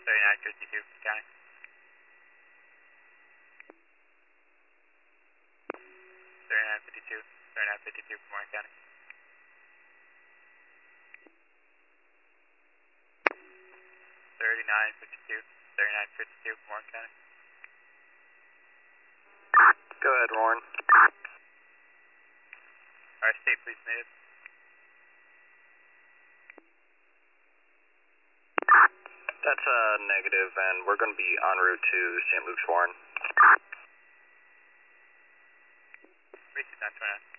3952, county. 3952, 3952, Warren County. 3952, 3952, Warren County. Go ahead, Warren. Alright, state police native. That's a negative, and we're going to be en route to St. Luke's, Warren. 32929.